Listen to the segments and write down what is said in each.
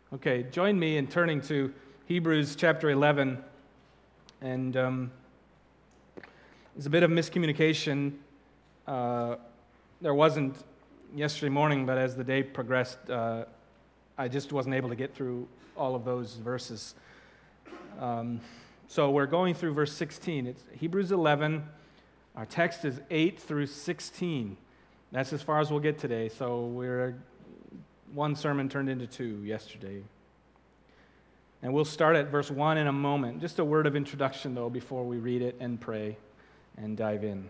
Okay, join me in turning to Hebrews chapter 11. And there's a bit of miscommunication. There wasn't yesterday morning, but as the day progressed, I just wasn't able to get through all of those verses. So we're going through verse 16. It's Hebrews 11. Our text is 8 through 16. That's as far as we'll get today. So we're one sermon turned into two yesterday. And we'll start at verse 1 in a moment. Just a word of introduction, though, before we read it and pray and dive in.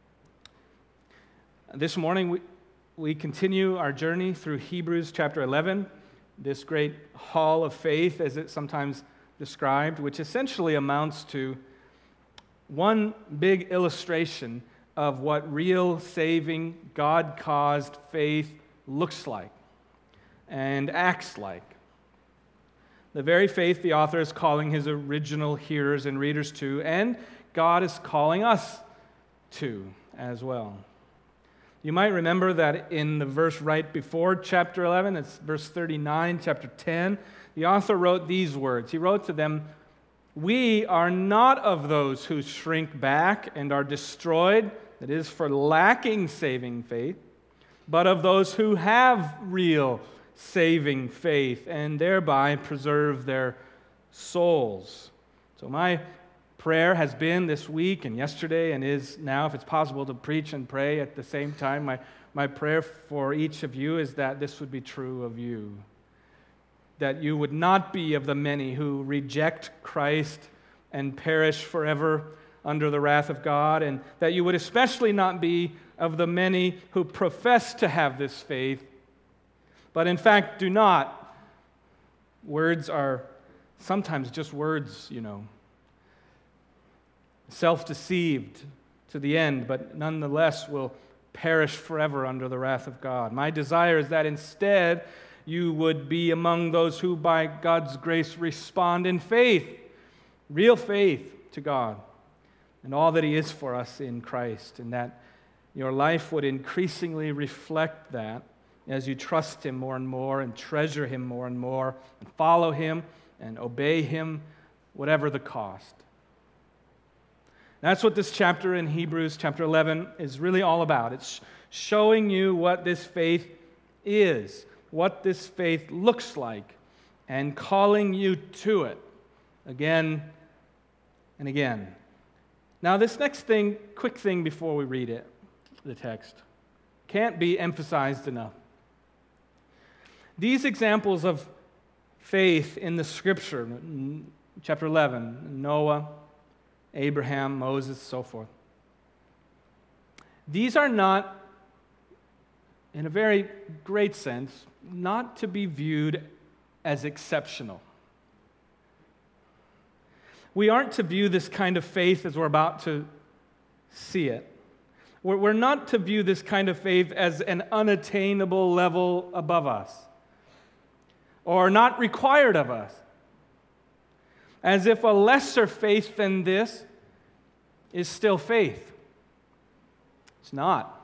This morning, we continue our journey through Hebrews chapter 11, this great hall of faith, as it's sometimes described, which essentially amounts to one big illustration of what real saving, God-caused faith looks like and acts like. The very faith the author is calling his original hearers and readers to, and God is calling us to as well. You might remember that in the verse right before chapter 11, it's verse 39, chapter 10, the author wrote these words. He wrote to them, "We are not of those who shrink back and are destroyed, that is, for lacking saving faith, but of those who have real saving faith and thereby preserve their souls." So my prayer has been this week and yesterday and is now, if it's possible to preach and pray at the same time, my prayer for each of you is that this would be true of you. That you would not be of the many who reject Christ and perish forever under the wrath of God, and that you would especially not be of the many who profess to have this faith, but in fact do not. Words are sometimes just words, self-deceived to the end, but nonetheless will perish forever under the wrath of God. My desire is that instead you would be among those who by God's grace respond in faith, real faith to God and all that He is for us in Christ, and that your life would increasingly reflect that as you trust Him more and more and treasure Him more and more and follow Him and obey Him, whatever the cost. That's what this chapter in Hebrews, chapter 11, is really all about. It's showing you what this faith is, what this faith looks like, and calling you to it again and again. Now, this next thing, quick thing before we read it, the text, can't be emphasized enough. These examples of faith in the Scripture, chapter 11, Noah, Abraham, Moses, so forth, these are not, in a very great sense, not to be viewed as exceptional. We aren't to view this kind of faith as we're about to see it. We're not to view this kind of faith as an unattainable level above us, or not required of us, as if a lesser faith than this is still faith. It's not.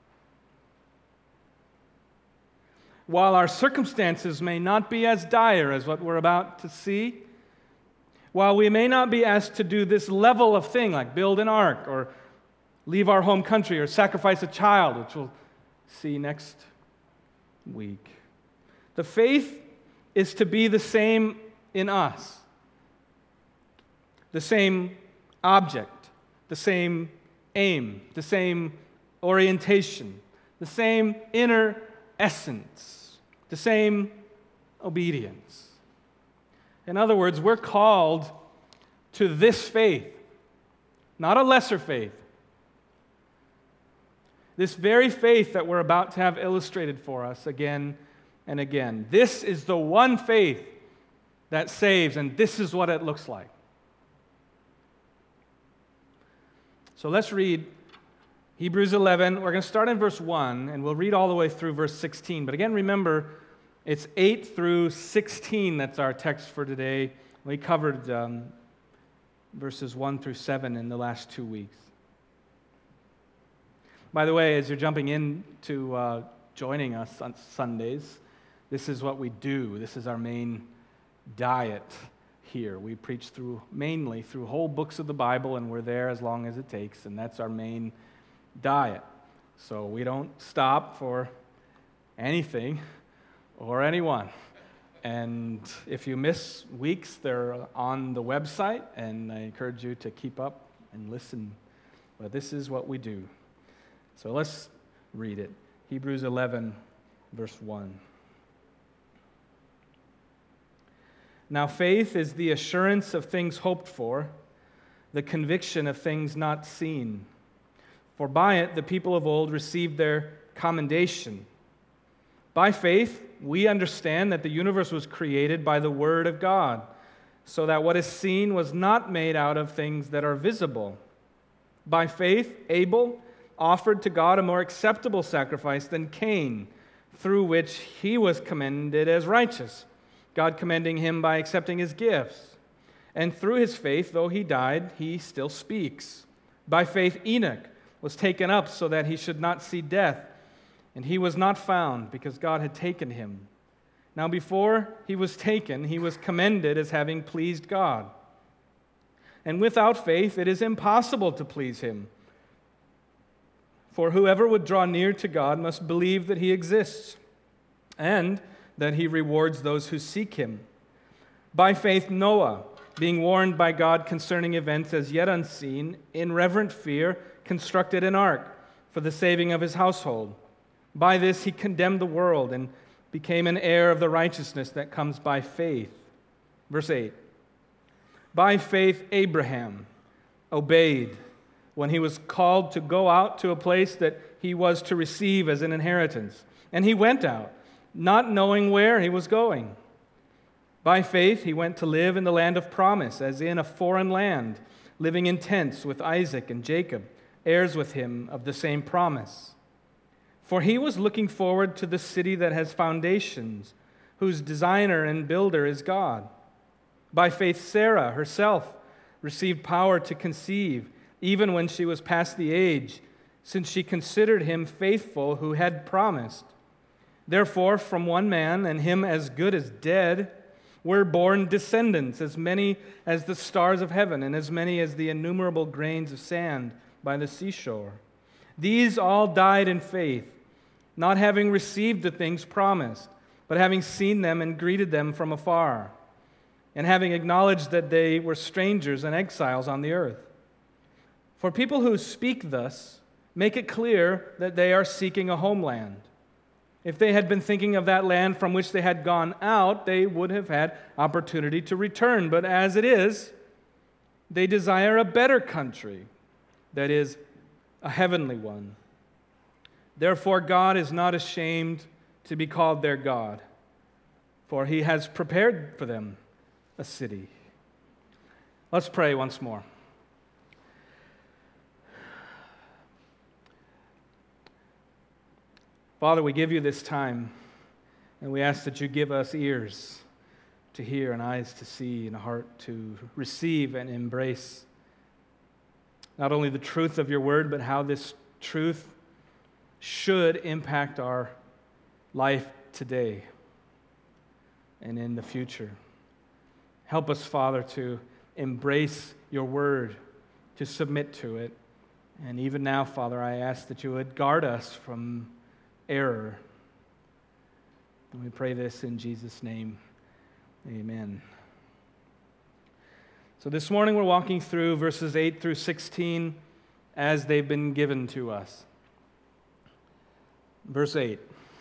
While our circumstances may not be as dire as what we're about to see, while we may not be asked to do this level of thing, like build an ark, or leave our home country, or sacrifice a child, which we'll see next week, the faith is to be the same in us. The same object, the same aim, the same orientation, the same inner essence, the same obedience. In other words, we're called to this faith, not a lesser faith. This very faith that we're about to have illustrated for us again and again. This is the one faith that saves, and this is what it looks like. So let's read Hebrews 11. We're going to start in verse 1, and we'll read all the way through verse 16. But again, remember, it's 8 through 16 that's our text for today. We covered verses 1 through 7 in the last 2 weeks. By the way, as you're jumping into joining us on Sundays, this is what we do. This is our main diet here. We preach mainly through whole books of the Bible, and we're there as long as it takes, and that's our main diet. So we don't stop for anything or anyone. And if you miss weeks, they're on the website, and I encourage you to keep up and listen. But this is what we do. So let's read it. Hebrews 11, verse 1. Now faith is the assurance of things hoped for, the conviction of things not seen. For by it the people of old received their commendation. By faith we understand that the universe was created by the word of God, so that what is seen was not made out of things that are visible. By faith Abel offered to God a more acceptable sacrifice than Cain, through which he was commended as righteous, God commending him by accepting his gifts. And through his faith, though he died, he still speaks. By faith Enoch was taken up so that he should not see death, and he was not found because God had taken him. Now before he was taken, he was commended as having pleased God. And without faith it is impossible to please him. For whoever would draw near to God must believe that he exists, and that he rewards those who seek him. By faith Noah, being warned by God concerning events as yet unseen, in reverent fear constructed an ark for the saving of his household. By this he condemned the world and became an heir of the righteousness that comes by faith. Verse 8. By faith Abraham obeyed when he was called to go out to a place that he was to receive as an inheritance. And he went out, not knowing where he was going. By faith he went to live in the land of promise, as in a foreign land, living in tents with Isaac and Jacob, heirs with him of the same promise. For he was looking forward to the city that has foundations, whose designer and builder is God. By faith Sarah herself received power to conceive, even when she was past the age, since she considered him faithful who had promised. Therefore, from one man, and him as good as dead, were born descendants, as many as the stars of heaven, and as many as the innumerable grains of sand by the seashore. These all died in faith, not having received the things promised, but having seen them and greeted them from afar, and having acknowledged that they were strangers and exiles on the earth. For people who speak thus make it clear that they are seeking a homeland. If they had been thinking of that land from which they had gone out, they would have had opportunity to return. But as it is, they desire a better country, that is, a heavenly one. Therefore, God is not ashamed to be called their God, for he has prepared for them a city. Let's pray once more. Father, we give you this time, and we ask that you give us ears to hear and eyes to see and a heart to receive and embrace not only the truth of your word, but how this truth should impact our life today and in the future. Help us, Father, to embrace your word, to submit to it. And even now, Father, I ask that you would guard us from error. And we pray this in Jesus' name. Amen. So this morning we're walking through verses 8 through 16 as they've been given to us. Verse 8.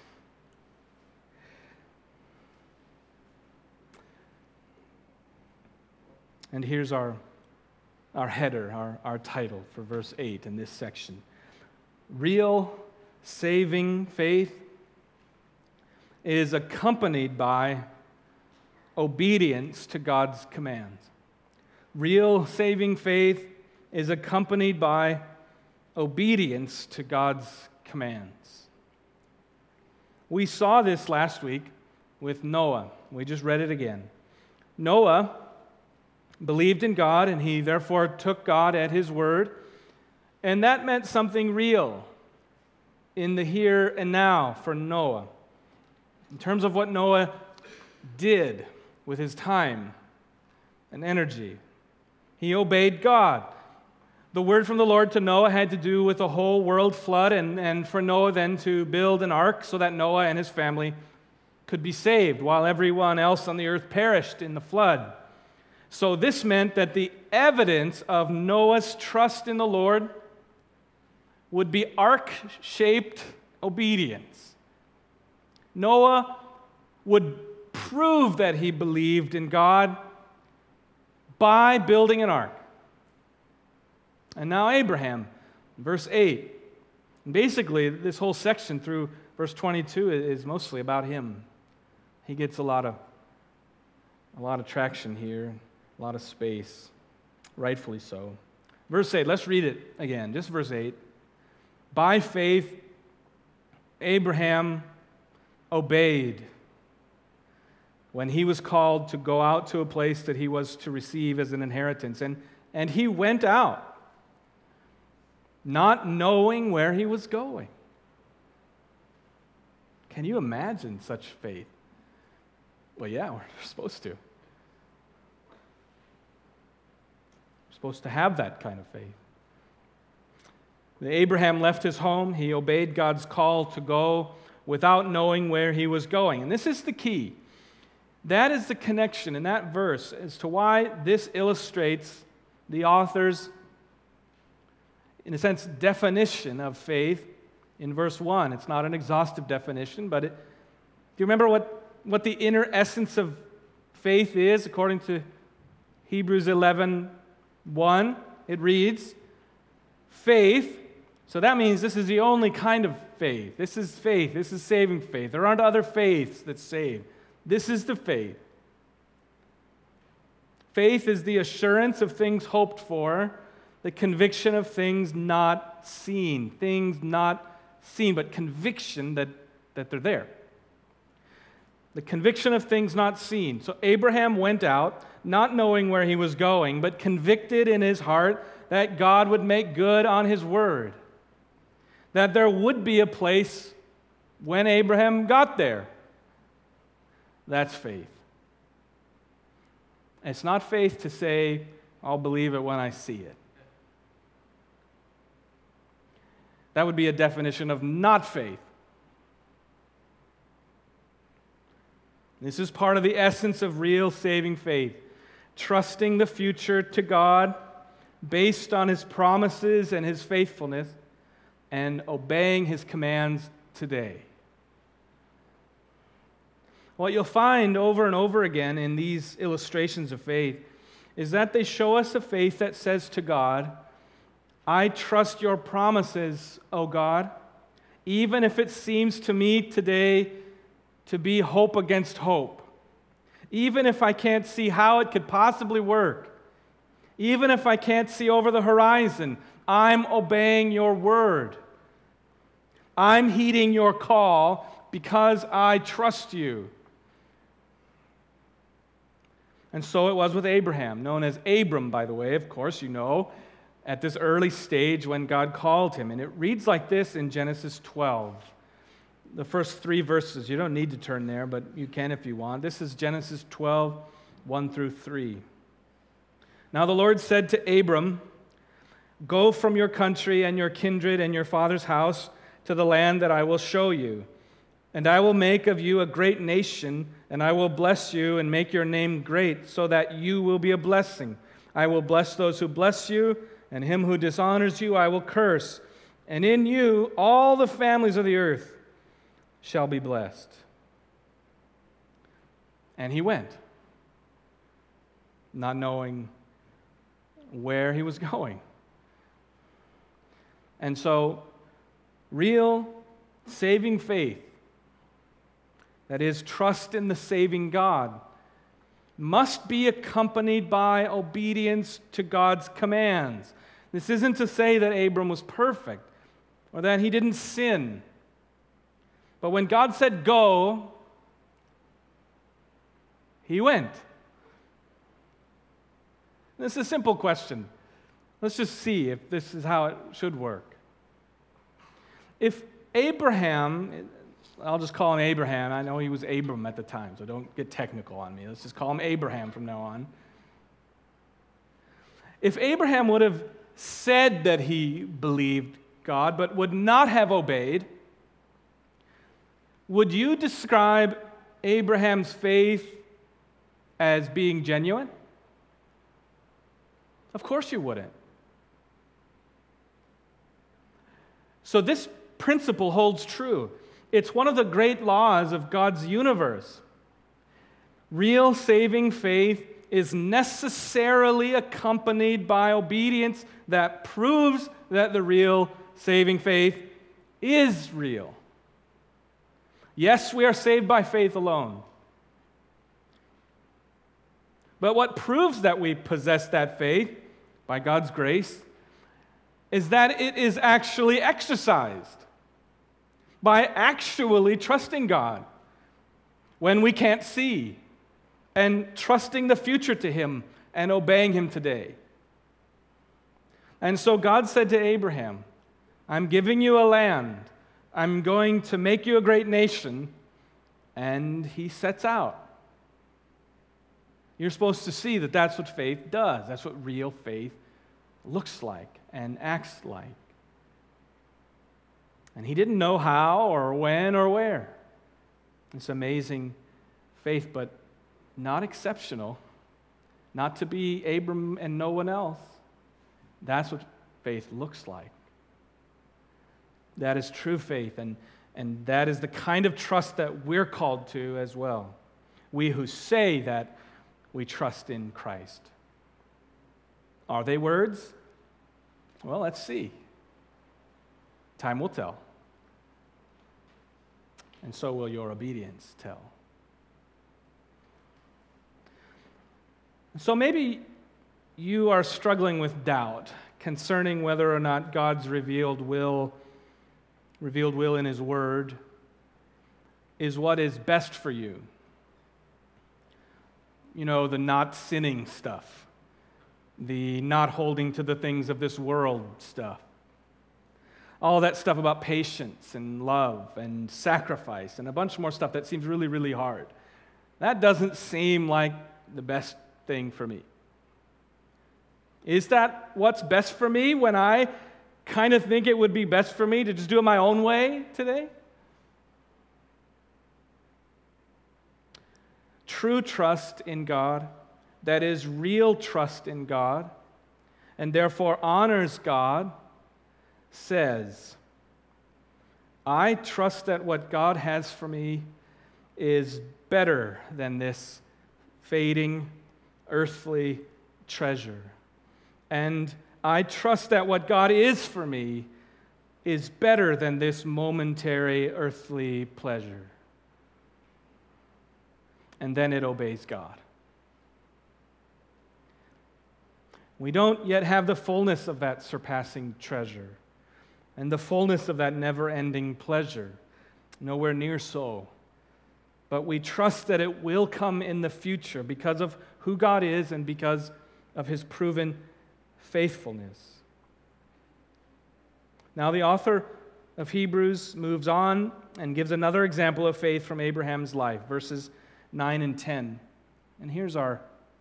And here's our header, our title for verse 8 in this section. Real saving faith is accompanied by obedience to God's commands. Real saving faith is accompanied by obedience to God's commands. We saw this last week with Noah. We just read it again. Noah believed in God, and he therefore took God at his word, and that meant something real in the here and now for Noah. In terms of what Noah did, with his time and energy. He obeyed God. The word from the Lord to Noah had to do with a whole world flood, and for Noah then to build an ark so that Noah and his family could be saved while everyone else on the earth perished in the flood. So this meant that the evidence of Noah's trust in the Lord would be ark-shaped obedience. Noah would prove that he believed in God by building an ark. And now Abraham, verse 8. Basically, this whole section through verse 22 is mostly about him. He gets a lot of traction here, a lot of space, rightfully so. Verse 8, let's read it again, just verse 8. By faith, Abraham obeyed when he was called to go out to a place that he was to receive as an inheritance. And he went out, not knowing where he was going. Can you imagine such faith? Well, yeah, we're supposed to. We're supposed to have that kind of faith. When Abraham left his home, he obeyed God's call to go without knowing where he was going. And this is the key. That is the connection in that verse as to why this illustrates the author's, in a sense, definition of faith in verse 1. It's not an exhaustive definition, but do you remember what the inner essence of faith is according to Hebrews 11:1? It reads, faith, so that means this is the only kind of faith. This is faith. This is saving faith. There aren't other faiths that save. This is the faith. Faith is the assurance of things hoped for, the conviction of things not seen. Things not seen, but conviction that they're there. The conviction of things not seen. So Abraham went out, not knowing where he was going, but convicted in his heart that God would make good on his word. That there would be a place when Abraham got there. That's faith. It's not faith to say, I'll believe it when I see it. That would be a definition of not faith. This is part of the essence of real saving faith. Trusting the future to God based on His promises and His faithfulness and obeying His commands today. What you'll find over and over again in these illustrations of faith is that they show us a faith that says to God, I trust your promises, O God, even if it seems to me today to be hope against hope. Even if I can't see how it could possibly work. Even if I can't see over the horizon, I'm obeying your word. I'm heeding your call because I trust you. And so it was with Abraham, known as Abram, by the way, of course, you know, at this early stage when God called him. And it reads like this in Genesis 12. The first 3 verses, you don't need to turn there, but you can if you want. This is Genesis 12, 1 through 3. Now the Lord said to Abram, go from your country and your kindred and your father's house to the land that I will show you. And I will make of you a great nation, and I will bless you and make your name great, so that you will be a blessing. I will bless those who bless you, and him who dishonors you I will curse. And in you all the families of the earth shall be blessed. And he went, not knowing where he was going. And so, real saving faith, that is, trust in the saving God, must be accompanied by obedience to God's commands. This isn't to say that Abram was perfect or that he didn't sin. But when God said go, he went. This is a simple question. Let's just see if this is how it should work. If Abraham, I'll just call him Abraham. I know he was Abram at the time, so don't get technical on me. Let's just call him Abraham from now on. If Abraham would have said that he believed God but would not have obeyed, would you describe Abraham's faith as being genuine? Of course you wouldn't. So this principle holds true. It's one of the great laws of God's universe. Real saving faith is necessarily accompanied by obedience that proves that the real saving faith is real. Yes, we are saved by faith alone. But what proves that we possess that faith, by God's grace, is that it is actually exercised by actually trusting God when we can't see, and trusting the future to Him and obeying Him today. And so God said to Abraham, I'm giving you a land. I'm going to make you a great nation. And he sets out. You're supposed to see that that's what faith does. That's what real faith looks like and acts like. And he didn't know how or when or where. It's amazing faith, but not exceptional. Not to be Abram and no one else. That's what faith looks like. That is true faith, and that is the kind of trust that we're called to as well. We who say that we trust in Christ. Are they words? Well, let's see. Time will tell. And so will your obedience tell. So maybe you are struggling with doubt concerning whether or not God's revealed will in His Word is what is best for you. You know, the not sinning stuff, the not holding to the things of this world stuff, all that stuff about patience and love and sacrifice and a bunch more stuff that seems really, really hard. That doesn't seem like the best thing for me. Is that what's best for me when I kind of think it would be best for me to just do it my own way today? True trust in God, that is real trust in God, and therefore honors God, says, I trust that what God has for me is better than this fading, earthly treasure. And I trust that what God is for me is better than this momentary earthly pleasure. And then it obeys God. We don't yet have the fullness of that surpassing treasure and the fullness of that never-ending pleasure. Nowhere near so. But we trust that it will come in the future because of who God is and because of His proven faithfulness. Now the author of Hebrews moves on and gives another example of faith from Abraham's life, verses 9 and 10. And here's our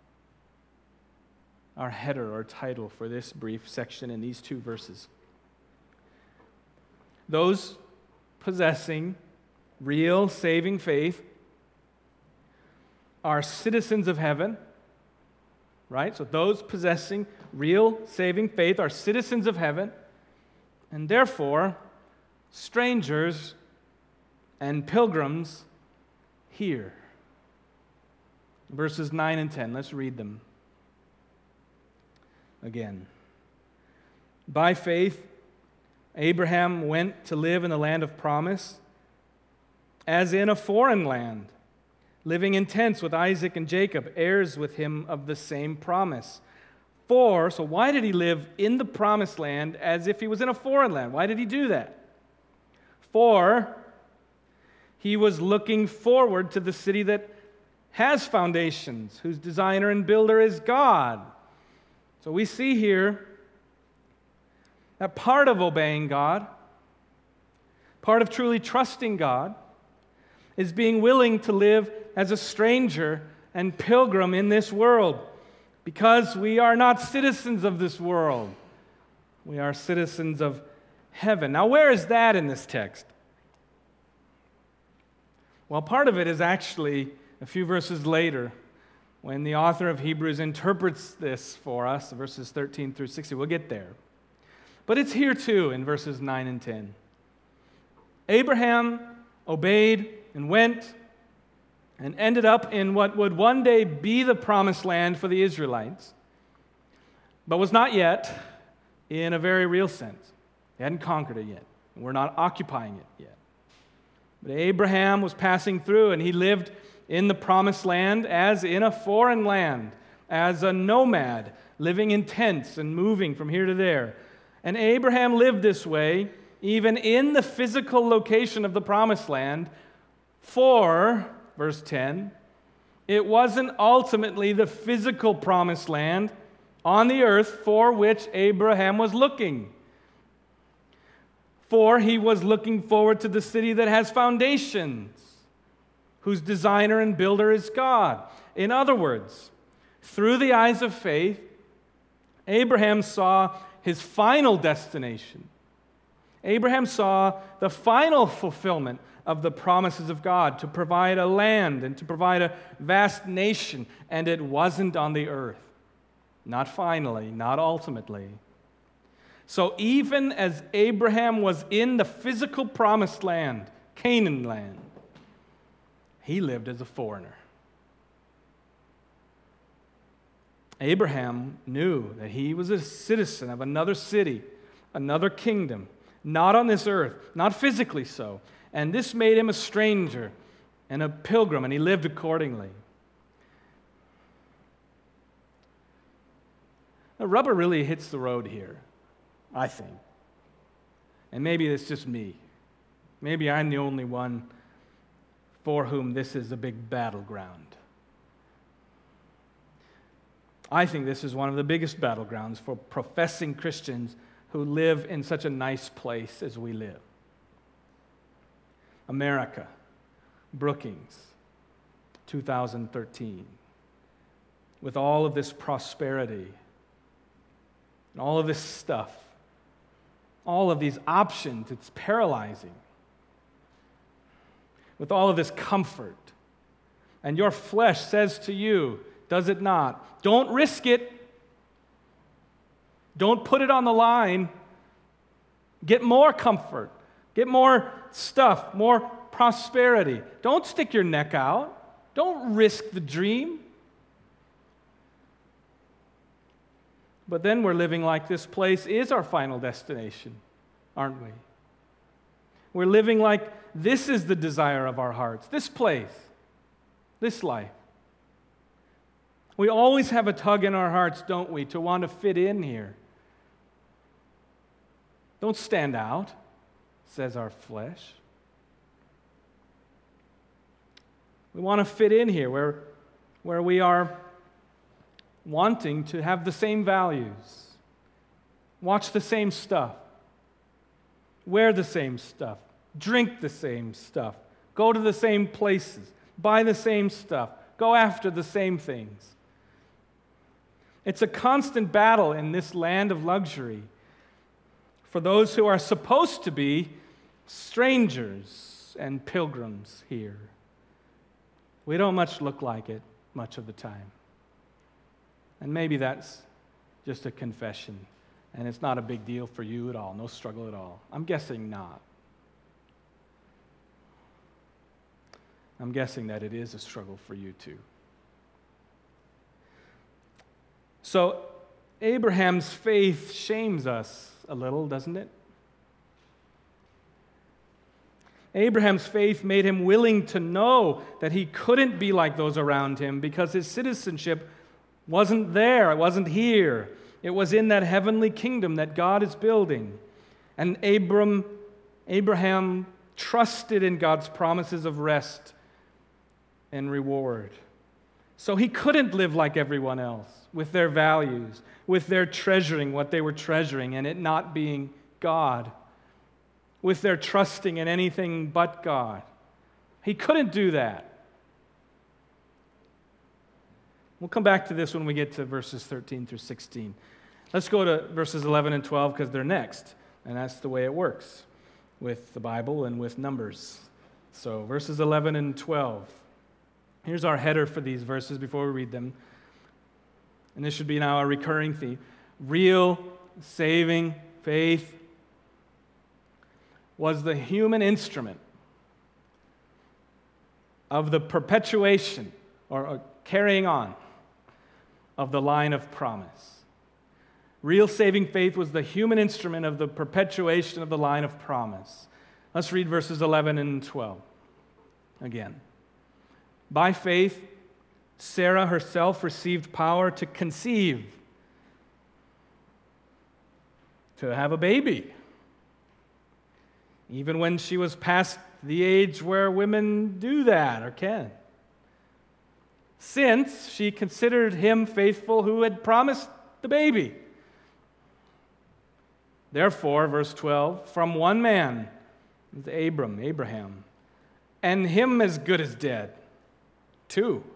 header or title for this brief section in these two verses. Those possessing real saving faith are citizens of heaven, right? So those possessing real saving faith are citizens of heaven, and therefore strangers and pilgrims here. Verses 9 and 10, let's read them again. By faith, Abraham went to live in the land of promise, as in a foreign land, living in tents with Isaac and Jacob, heirs with him of the same promise. So why did he live in the promised land as if he was in a foreign land? Why did he do that? For he was looking forward to the city that has foundations, whose designer and builder is God. So we see here that part of obeying God, part of truly trusting God, is being willing to live as a stranger and pilgrim in this world, because we are not citizens of this world. We are citizens of heaven. Now, where is that in this text? Well, part of it is actually a few verses later when the author of Hebrews interprets this for us, verses 13 through 60. We'll get there. But it's here too in verses 9 and 10. Abraham obeyed and went and ended up in what would one day be the promised land for the Israelites, but was not yet in a very real sense. They hadn't conquered it yet. We're not occupying it yet. But Abraham was passing through, and he lived in the promised land as in a foreign land, as a nomad, living in tents and moving from here to there. And Abraham lived this way, even in the physical location of the promised land, for, verse 10, it wasn't ultimately the physical promised land on the earth for which Abraham was looking. For he was looking forward to the city that has foundations, whose designer and builder is God. In other words, through the eyes of faith, Abraham saw his final destination. Abraham saw the final fulfillment of the promises of God to provide a land and to provide a vast nation, and it wasn't on the earth. Not finally, not ultimately. So even as Abraham was in the physical promised land, Canaan land, he lived as a foreigner. Abraham knew that he was a citizen of another city, another kingdom, not on this earth, not physically so. And this made him a stranger and a pilgrim, and he lived accordingly. The rubber really hits the road here, I think. And maybe it's just me. Maybe I'm the only one for whom this is a big battleground. I think this is one of the biggest battlegrounds for professing Christians who live in such a nice place as we live. America, Brookings, 2013. With all of this prosperity and all of this stuff, all of these options, it's paralyzing. With all of this comfort. And your flesh says to you, does it not? Don't risk it. Don't put it on the line. Get more comfort. Get more stuff, more prosperity. Don't stick your neck out. Don't risk the dream. But then we're living like this place is our final destination, aren't we? We're living like this is the desire of our hearts, this place, this life. We always have a tug in our hearts, don't we, to want to fit in here. Don't stand out, says our flesh. We want to fit in here where we are wanting to have the same values, watch the same stuff, wear the same stuff, drink the same stuff, go to the same places, buy the same stuff, go after the same things. It's a constant battle in this land of luxury for those who are supposed to be strangers and pilgrims here. We don't much look like it much of the time. And maybe that's just a confession, and it's not a big deal for you at all, no struggle at all. I'm guessing not. I'm guessing that it is a struggle for you too. So, Abraham's faith shames us a little, doesn't it? Abraham's faith made him willing to know that he couldn't be like those around him because his citizenship wasn't there, it wasn't here. It was in that heavenly kingdom that God is building. And Abraham trusted in God's promises of rest and reward. So he couldn't live like everyone else, with their values, with their treasuring what they were treasuring and it not being God, with their trusting in anything but God, He couldn't do that. We'll come back to this when we get to verses 13 through 16. Let's go to verses 11 and 12 because they're next, and that's the way it works with the Bible and with Numbers. So verses 11 and 12. Here's our header for these verses before we read them. And this should be now a recurring theme. Real saving faith was the human instrument of the perpetuation or carrying on of the line of promise. Real saving faith was the human instrument of the perpetuation of the line of promise. Let's read verses 11 and 12 again. By faith, Sarah herself received power to conceive, to have a baby, even when she was past the age where women do that or can, since she considered him faithful who had promised the baby. Therefore, verse 12, from one man, Abraham, and him as good as dead, two,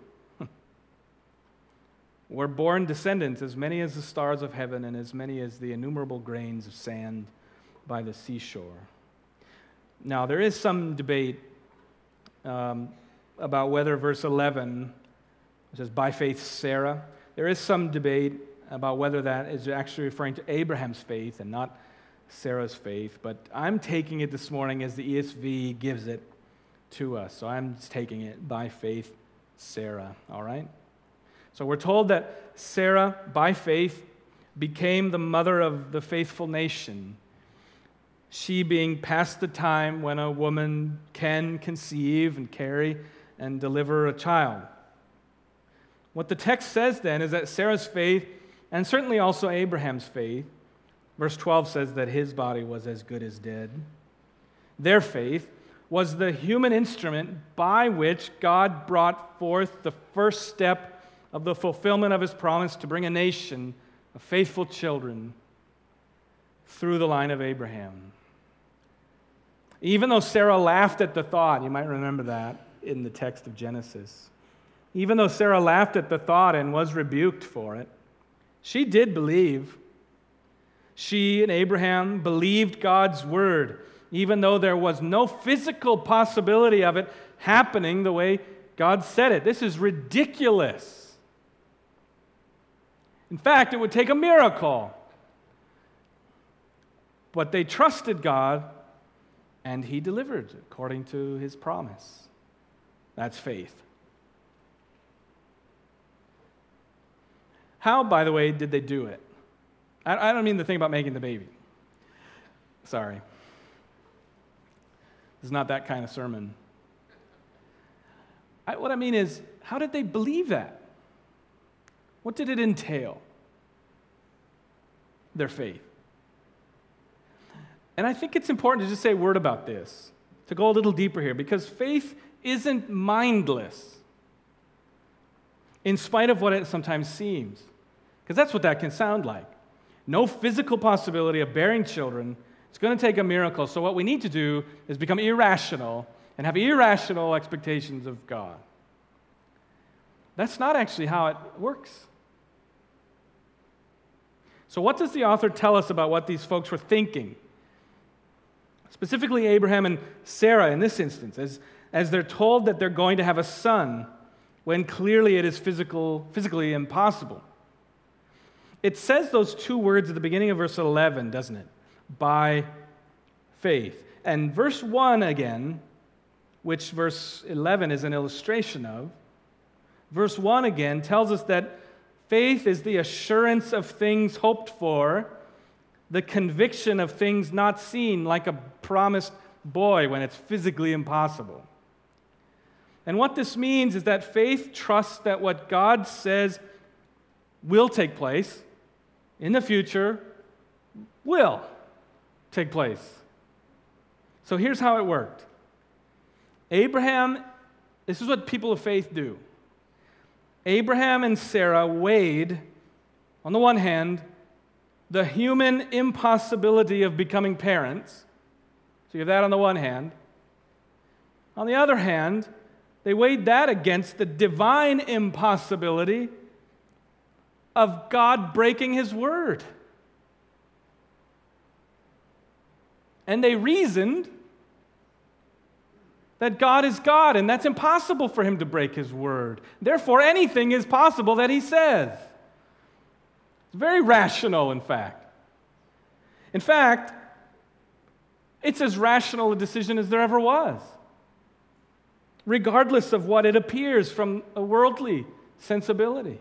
were born descendants, as many as the stars of heaven and as many as the innumerable grains of sand by the seashore. Now, there is some debate about whether verse 11, which says, by faith Sarah, there is some debate about whether that is actually referring to Abraham's faith and not Sarah's faith, but I'm taking it this morning as the ESV gives it to us. So I'm just taking it by faith Sarah, all right? So we're told that Sarah, by faith, became the mother of the faithful nation, she being past the time when a woman can conceive and carry and deliver a child. What the text says then is that Sarah's faith, and certainly also Abraham's faith, verse 12 says that his body was as good as dead. Their faith was the human instrument by which God brought forth the first step of the fulfillment of his promise to bring a nation of faithful children through the line of Abraham. Even though Sarah laughed at the thought, you might remember that in the text of Genesis. Even though Sarah laughed at the thought and was rebuked for it, she did believe. She and Abraham believed God's word, even though there was no physical possibility of it happening the way God said it. This is ridiculous. In fact, it would take a miracle. But they trusted God, and he delivered according to his promise. That's faith. How, by the way, did they do it? I don't mean the thing about making the baby. Sorry. It's not that kind of sermon. What I mean is, how did they believe that? What did it entail? Their faith. And I think it's important to just say a word about this, to go a little deeper here, because faith isn't mindless, in spite of what it sometimes seems. Because that's what that can sound like. No physical possibility of bearing children. It's going to take a miracle. So what we need to do is become irrational and have irrational expectations of God. That's not actually how it works. So what does the author tell us about what these folks were thinking? Specifically Abraham and Sarah in this instance, as they're told that they're going to have a son when clearly it is physically impossible. It says those two words at the beginning of verse 11, doesn't it? By faith. And verse 1 again, which verse 11 is an illustration of, verse 1 again tells us that faith is the assurance of things hoped for, the conviction of things not seen, like a promised boy when it's physically impossible. And what this means is that faith trusts that what God says will take place in the future will take place. So here's how it worked. Abraham, this is what people of faith do. Abraham and Sarah weighed, on the one hand, the human impossibility of becoming parents. So you have that on the one hand. On the other hand, they weighed that against the divine impossibility of God breaking His word. And they reasoned that God is God, and that's impossible for Him to break His word. Therefore, anything is possible that He says. It's very rational, in fact. In fact, it's as rational a decision as there ever was, regardless of what it appears from a worldly sensibility.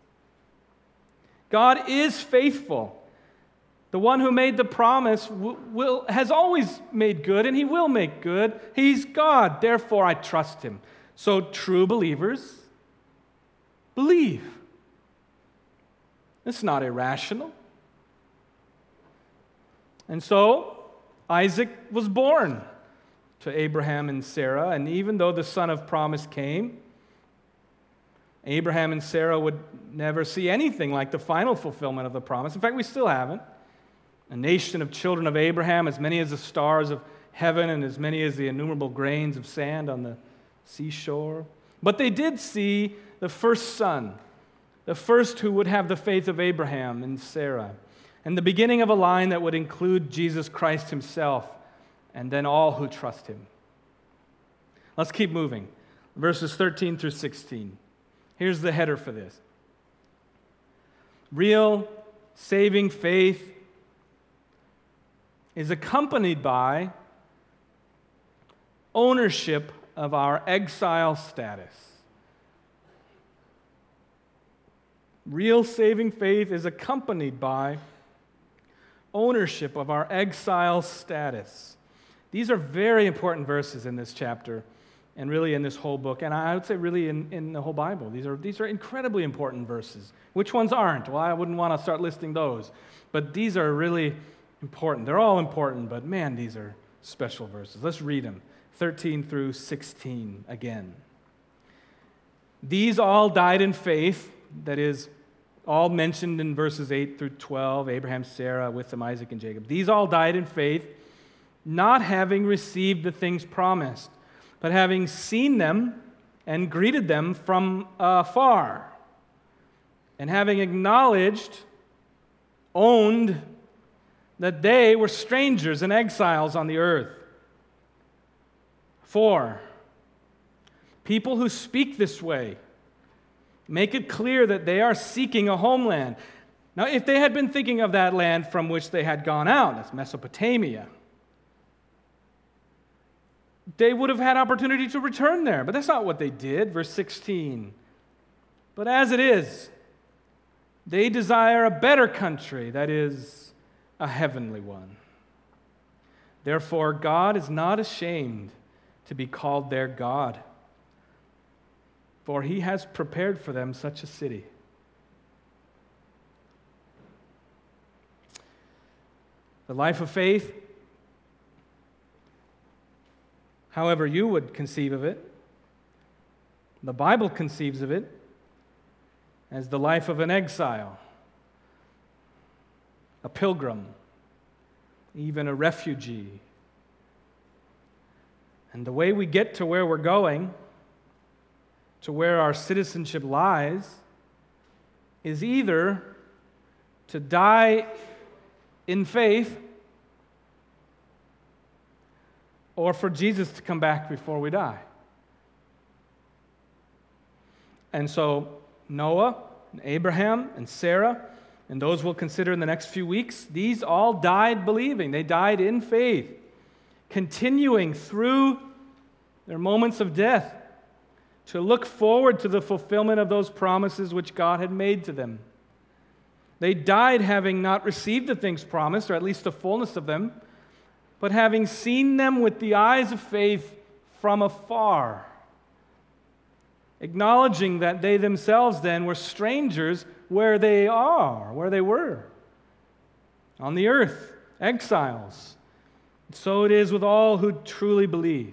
God is faithful. The one who made the promise has always made good, and He will make good. He's God, therefore I trust Him. So true believers believe. It's not irrational. And so Isaac was born to Abraham and Sarah, and even though the son of promise came, Abraham and Sarah would never see anything like the final fulfillment of the promise. In fact, we still haven't. A nation of children of Abraham, as many as the stars of heaven and as many as the innumerable grains of sand on the seashore. But they did see the first son, the first who would have the faith of Abraham and Sarah, and the beginning of a line that would include Jesus Christ Himself, and then all who trust Him. Let's keep moving. Verses 13 through 16. Here's the header for this. Real saving faith is accompanied by ownership of our exile status. Real saving faith is accompanied by ownership of our exile status. These are very important verses in this chapter and really in this whole book, and I would say really in the whole Bible. These are incredibly important verses. Which ones aren't? Well, I wouldn't want to start listing those, but these are really important. They're all important, but man, these are special verses. Let's read them, 13 through 16 again. These all died in faith, that is, all mentioned in verses 8 through 12, Abraham, Sarah, with them Isaac and Jacob. These all died in faith, not having received the things promised, but having seen them and greeted them from afar, and having acknowledged, owned, that they were strangers and exiles on the earth. 4, people who speak this way make it clear that they are seeking a homeland. Now, if they had been thinking of that land from which they had gone out, that's Mesopotamia, they would have had opportunity to return there. But that's not what they did. Verse 16. But as it is, they desire a better country, that is, a heavenly one. Therefore, God is not ashamed to be called their God, for He has prepared for them such a city. The life of faith, however you would conceive of it, the Bible conceives of it as the life of an exile, a pilgrim, even a refugee. And the way we get to where we're going, to where our citizenship lies, is either to die in faith or for Jesus to come back before we die. And so Noah, and Abraham, and Sarah, and those we'll consider in the next few weeks, these all died believing. They died in faith, continuing through their moments of death to look forward to the fulfillment of those promises which God had made to them. They died having not received the things promised, or at least the fullness of them, but having seen them with the eyes of faith from afar, acknowledging that they themselves then were strangers where they were, on the earth, exiles. So it is with all who truly believe.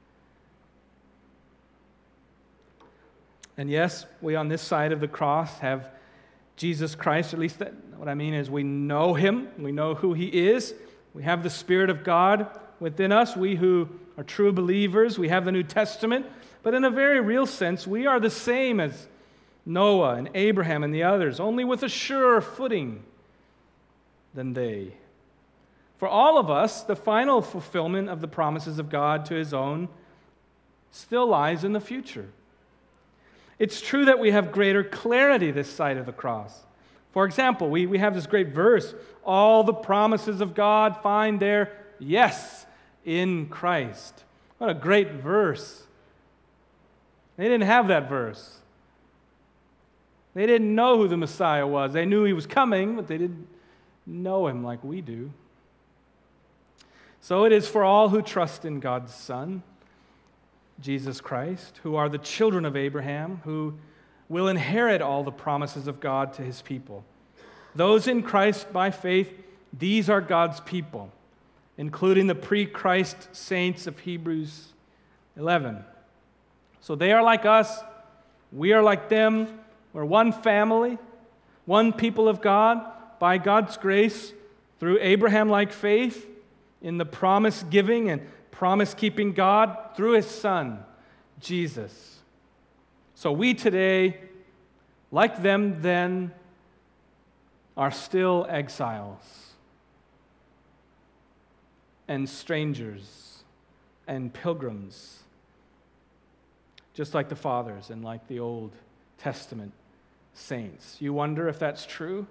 And yes, we on this side of the cross have Jesus Christ, at least what I mean is we know Him, we know who He is, we have the Spirit of God within us, we who are true believers, we have the New Testament, but in a very real sense, we are the same as Noah and Abraham and the others, only with a surer footing than they. For all of us, the final fulfillment of the promises of God to His own still lies in the future. It's true that we have greater clarity this side of the cross. For example, we have this great verse, all the promises of God find their yes in Christ. What a great verse. They didn't have that verse. They didn't know who the Messiah was. They knew He was coming, but they didn't know Him like we do. So it is for all who trust in God's Son, Jesus Christ, who are the children of Abraham, who will inherit all the promises of God to His people. Those in Christ by faith, these are God's people, including the pre-Christ saints of Hebrews 11. So they are like us, we are like them, we're one family, one people of God, by God's grace, through Abraham-like faith, in the promise-giving and promise-keeping God, through His Son, Jesus. So we today, like them then, are still exiles and strangers and pilgrims, just like the fathers and like the Old Testament saints. You wonder if that's true?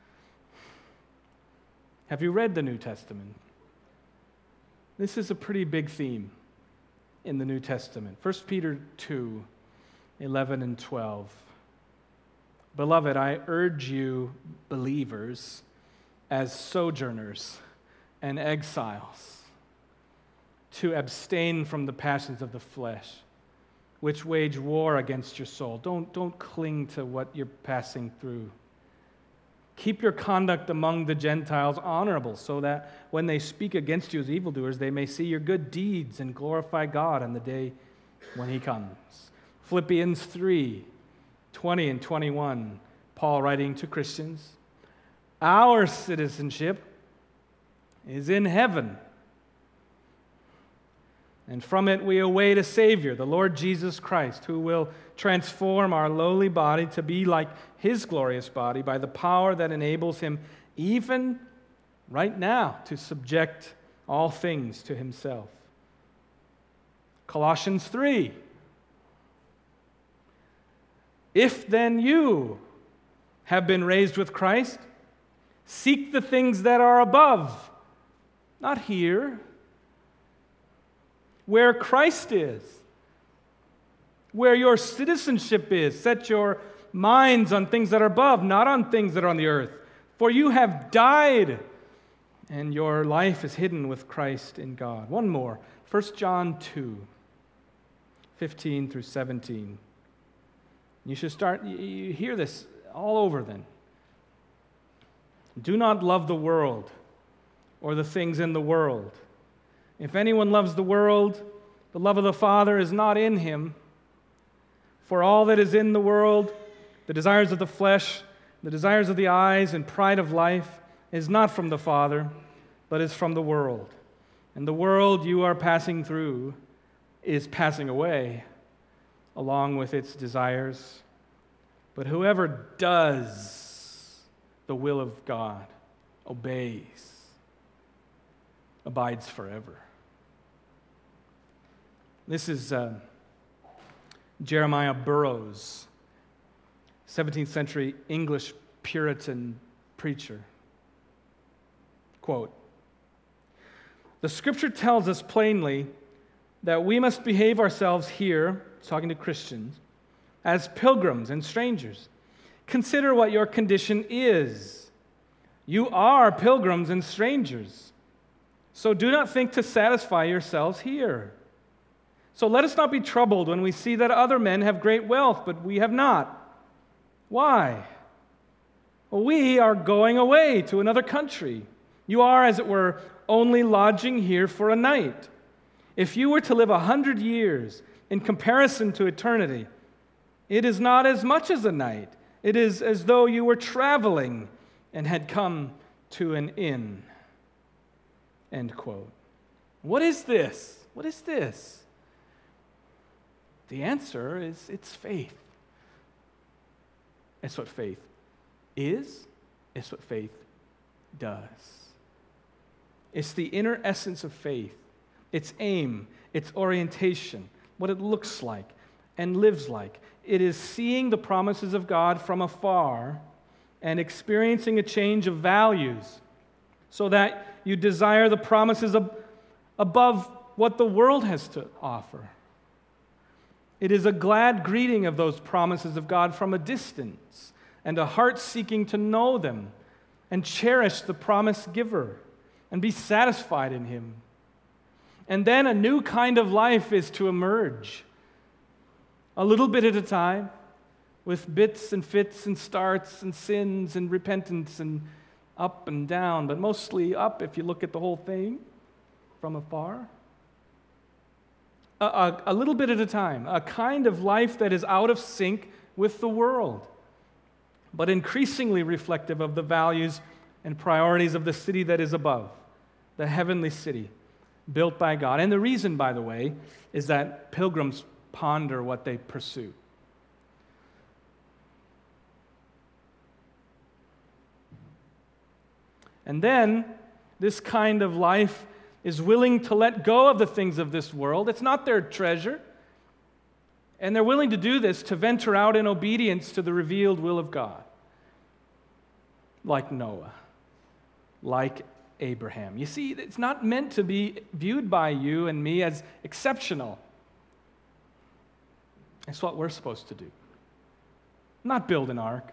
Have you read the New Testament? This is a pretty big theme in the New Testament. 1 Peter 2, 11 and 12. Beloved, I urge you, believers, as sojourners and exiles, to abstain from the passions of the flesh, which wage war against your soul. Don't cling to what you're passing through. Keep your conduct among the Gentiles honorable, so that when they speak against you as evildoers, they may see your good deeds and glorify God on the day when He comes. Philippians 3, 20 and 21, Paul writing to Christians, our citizenship is in heaven, and from it we await a Savior, the Lord Jesus Christ, who will transform our lowly body to be like His glorious body by the power that enables Him even right now to subject all things to Himself. Colossians 3. If then you have been raised with Christ, seek the things that are above, not here, where Christ is, where your citizenship is. Set your minds on things that are above, not on things that are on the earth. For you have died, and your life is hidden with Christ in God. One more, 1 John 2, 15 through 17. You hear this all over then. Do not love the world or the things in the world. If anyone loves the world, the love of the Father is not in him. For all that is in the world, the desires of the flesh, the desires of the eyes, and pride of life, is not from the Father, but is from the world. And the world you are passing through is passing away, along with its desires. But whoever does the will of God, obeys, abides forever. This is Jeremiah Burroughs, 17th century English Puritan preacher. Quote, "The Scripture tells us plainly that we must behave ourselves here," talking to Christians, "as pilgrims and strangers. Consider what your condition is. You are pilgrims and strangers. So do not think to satisfy yourselves here. So let us not be troubled when we see that other men have great wealth, but we have not. Why? Well, we are going away to another country. You are, as it were, only lodging here for a night. If you were to live 100 years in comparison to eternity, it is not as much as a night. It is as though you were traveling and had come to an inn." End quote. What is this? What is this? The answer is it's faith. It's what faith is. It's what faith does. It's the inner essence of faith, its aim, its orientation, what it looks like and lives like. It is seeing the promises of God from afar and experiencing a change of values so that you desire the promises above what the world has to offer. It is a glad greeting of those promises of God from a distance and a heart seeking to know them and cherish the promise giver and be satisfied in Him. And then a new kind of life is to emerge, a little bit at a time, with bits and fits and starts and sins and repentance and up and down, but mostly up if you look at the whole thing from afar. A little bit at a time, a kind of life that is out of sync with the world, but increasingly reflective of the values and priorities of the city that is above, the heavenly city built by God. And the reason, by the way, is that pilgrims ponder what they pursue. And then, this kind of life is willing to let go of the things of this world. It's not their treasure. And they're willing to do this to venture out in obedience to the revealed will of God. Like Noah, like Abraham. You see, it's not meant to be viewed by you and me as exceptional. It's what we're supposed to do. Not build an ark,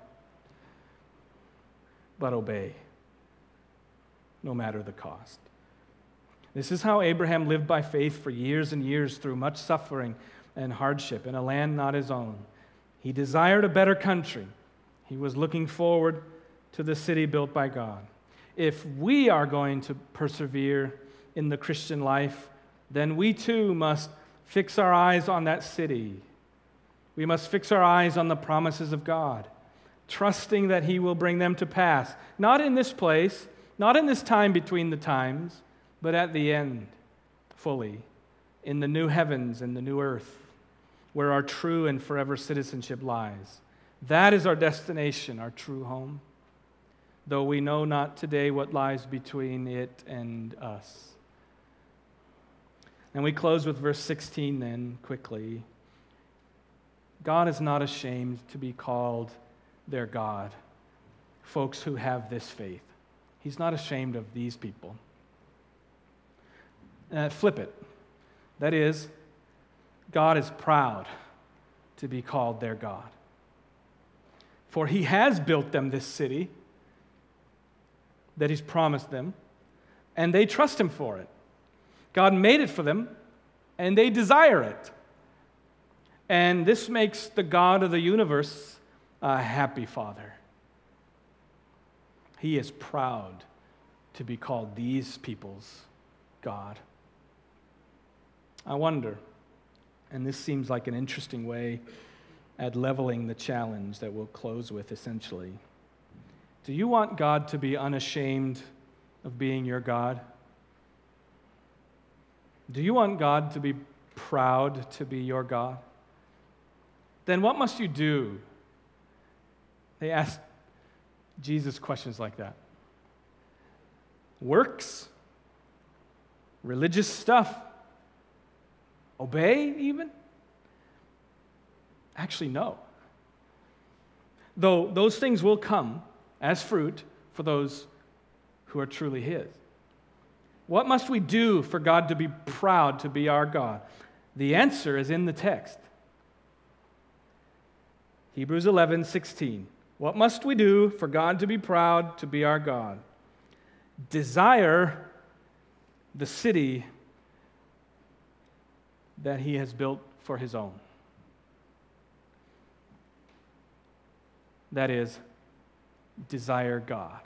but obey, no matter the cost. This is how Abraham lived by faith for years and years through much suffering and hardship in a land not his own. He desired a better country. He was looking forward to the city built by God. If we are going to persevere in the Christian life, then we too must fix our eyes on that city. We must fix our eyes on the promises of God, trusting that He will bring them to pass, not in this place, not in this time between the times, but at the end, fully, in the new heavens and the new earth, where our true and forever citizenship lies. That is our destination, our true home, though we know not today what lies between it and us. And we close with verse 16 then, quickly. God is not ashamed to be called their God, folks who have this faith. He's not ashamed of these people. Flip it. That is, God is proud to be called their God. For He has built them this city that He's promised them, and they trust Him for it. God made it for them, and they desire it. And this makes the God of the universe a happy Father. He is proud to be called these people's God. I wonder, and this seems like an interesting way at leveling the challenge that we'll close with essentially. Do you want God to be unashamed of being your God? Do you want God to be proud to be your God? Then what must you do? They asked Jesus questions like that. Works? Religious stuff? Obey, even? Actually, no. Though those things will come as fruit for those who are truly His. What must we do for God to be proud to be our God? The answer is in the text. Hebrews 11:16. What must we do for God to be proud to be our God? Desire the city that He has built for His own. That is, desire God.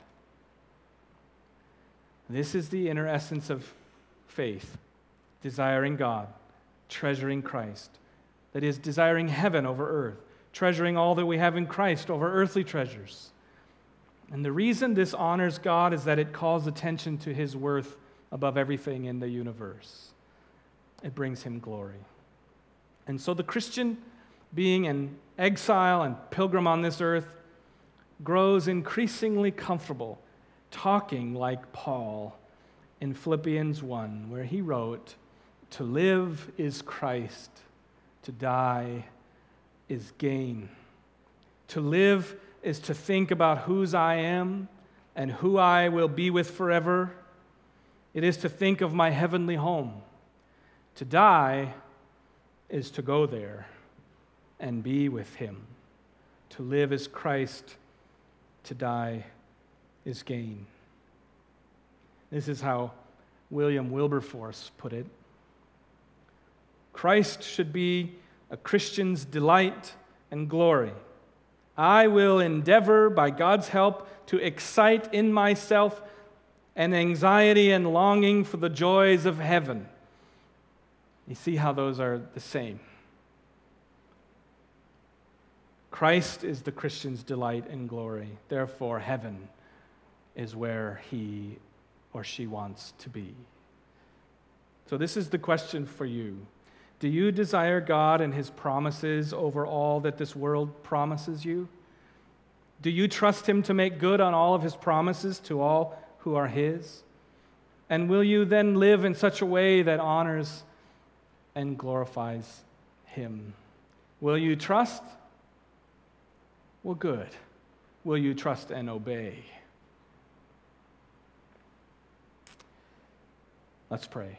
This is the inner essence of faith, desiring God, treasuring Christ. That is, desiring heaven over earth, treasuring all that we have in Christ over earthly treasures. And the reason this honors God is that it calls attention to His worth above everything in the universe. It brings him glory. And so the Christian, being an exile and pilgrim on this earth, grows increasingly comfortable talking like Paul in Philippians 1, where he wrote, "To live is Christ, to die is gain." To live is to think about whose I am and who I will be with forever. It is to think of my heavenly home. To die is to go there and be with him. To live is Christ, to die is gain. This is how William Wilberforce put it. Christ should be a Christian's delight and glory. I will endeavor, by God's help, to excite in myself an anxiety and longing for the joys of heaven. You see how those are the same. Christ is the Christian's delight and glory. Therefore, heaven is where he or she wants to be. So this is the question for you. Do you desire God and his promises over all that this world promises you? Do you trust him to make good on all of his promises to all who are his? And will you then live in such a way that honors and glorifies him? Will you trust? Well, good. Will you trust and obey? Let's pray.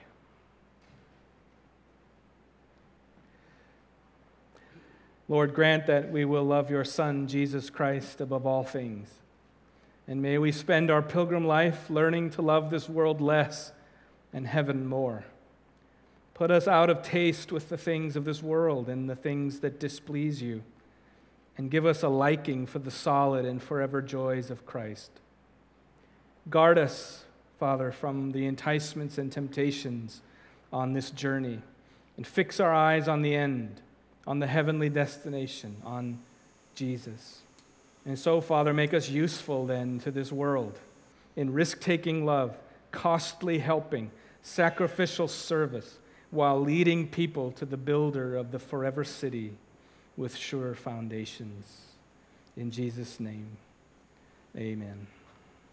Lord, grant that we will love your Son, Jesus Christ, above all things. And may we spend our pilgrim life learning to love this world less and heaven more. Put us out of taste with the things of this world and the things that displease you, and give us a liking for the solid and forever joys of Christ. Guard us, Father, from the enticements and temptations on this journey, and fix our eyes on the end, on the heavenly destination, on Jesus. And so, Father, make us useful then to this world in risk-taking love, costly helping, sacrificial service, while leading people to the builder of the forever city with sure foundations. In Jesus' name, amen.